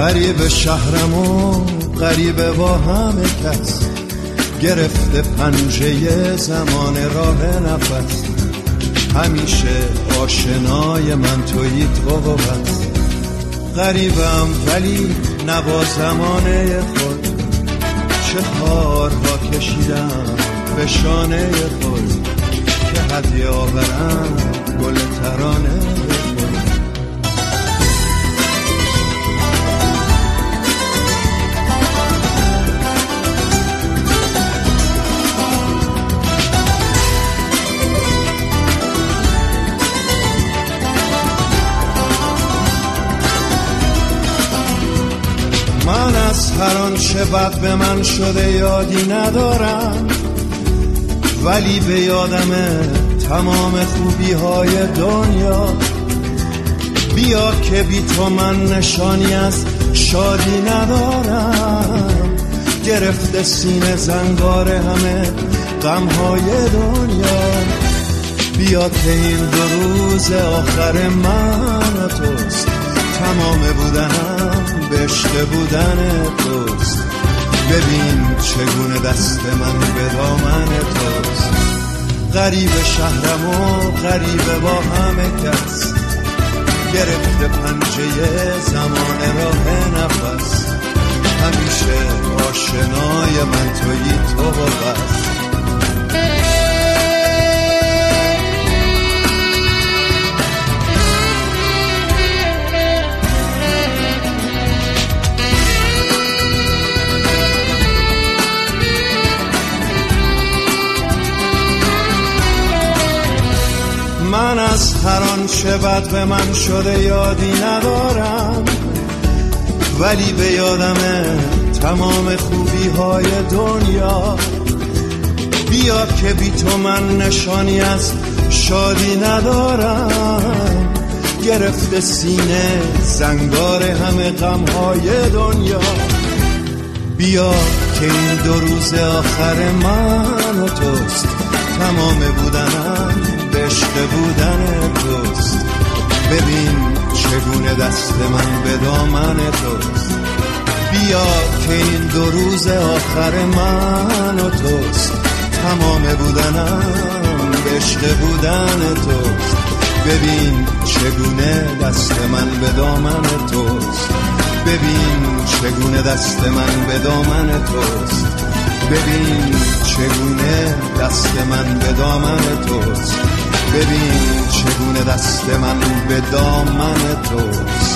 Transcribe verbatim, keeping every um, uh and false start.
غریب شهرم و غریبه با همه کس، گرفته پنجه زمان راه نفس. همیشه آشنای من تویی تو و بس. غریبم ولی نبا زمانه خود، چه خارها کشیدم به شانه خود، که هدیه آورم گل ترانه خود. من از هر آنچه بد به من شده یادی ندارم، ولی به یادمه تمام خوبی های دنیا. بیا که بی تو من نشانی از شادی ندارم، گرفته سینه زنگار همه غم های دنیا. بیا که این دو روز آخر من و توست، تمام بودنم به عشق بودن توست. ببین چگونه دست من به دامن توست. غریب شهرم و غریب با همه کس، گرفته پنجه زمان راه نفس. همیشه آشنای من تویی تو و بس. من از هر آنچه بد به من شده یادی ندارم، ولی به یادمه تمام خوبی های دنیا. بیا که بی تو من نشانی از شادی ندارم، گرفته سینه زنگار همه غم های دنیا. بیا که این دو روز آخر من و توست، تمام بودنم به عشق بودن توست. ببین چگونه دست من به دامن توست. بیا که این دو روز آخر من و توست، تمام بودنم به عشق بودن توست. ببین چگونه دست من به دامن توست. ببین چگونه دست من به دامن توست. ببین چگونه دست من به دامن توست. ببین چگونه دست من به دامن توست.